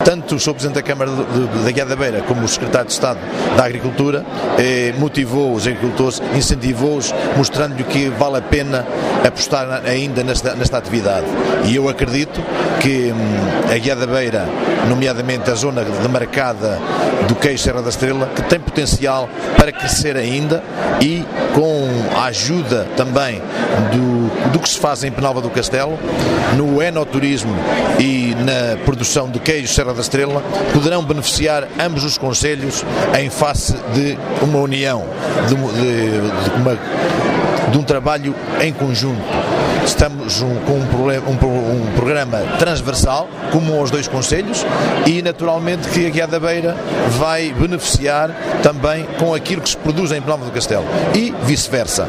tanto o Sr. Presidente da Câmara da Guiar da Beira como o Secretário de Estado da Agricultura motivou os agricultores, incentivou-os, mostrando-lhe que vale a pena apostar ainda nesta atividade. E eu acredito que a Guiar da Beira, nomeadamente a zona demarcada do queijo Serra da Estrela, que tem potencial para crescer ainda, e com a ajuda também do que se faz em Penalva do Castelo, no enoturismo e na produção de queijo Serra da Estrela, poderão beneficiar ambos os concelhos em face de uma união, de um trabalho em conjunto. Estamos com um programa transversal, comum aos dois concelhos, e naturalmente que a Guiar da Beira vai beneficiar também com aquilo que se produz em Penalva do Castelo e vice-versa.